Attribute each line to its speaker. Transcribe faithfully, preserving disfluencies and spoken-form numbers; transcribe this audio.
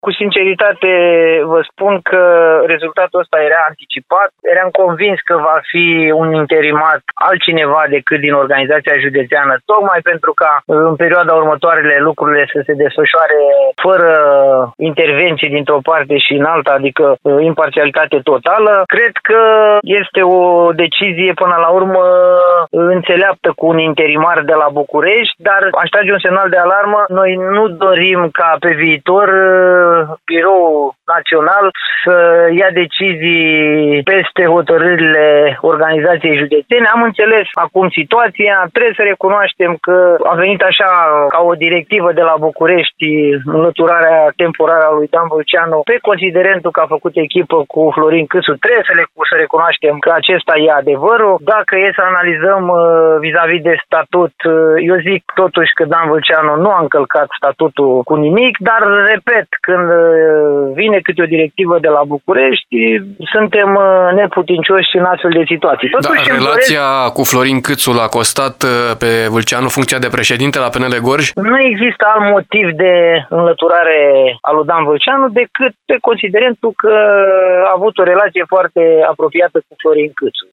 Speaker 1: Cu sinceritate vă spun că rezultatul ăsta era anticipat. Eram convins că va fi un interimat altcineva decât din organizația județeană, tocmai pentru ca în perioada următoarele lucrurile să se desfășoare fără intervenții dintr-o parte și în alta, adică imparțialitate totală. Cred că este o decizie până la urmă înțeleaptă cu un interimar de la București, dar aș trage un semnal de alarmă. Noi nu dorim ca pe viitor Biroul Național să ia decizii peste hotărârile organizației județene. Am înțeles acum situația, trebuie să recunoaștem că a venit așa ca o directivă de la București înlăturarea temporară a lui Dan Vâlceanu pe considerentul că a făcut echipă cu Florin Câțu. Trebuie să, le, să recunoaștem că acesta e adevărul. Dacă e să analizăm uh, vis-a-vis de statut, uh, eu zic totuși că Dan Vâlceanu nu a încălcat statutul cu nimic, dar repet, când uh, vine câte o directivă de la București, suntem uh, neputincioși în astfel de situații.
Speaker 2: Totuși, da, relația doresc... cu Florin Câțu l-a costat uh, pe Vâlceanu funcția de președinte la P N L Gorj?
Speaker 1: Nu există alt motiv de înlăturare a lui Dan Vâlceanu decât pe considerentul că a avut o relație foarte apropiată cu Florin Câțu.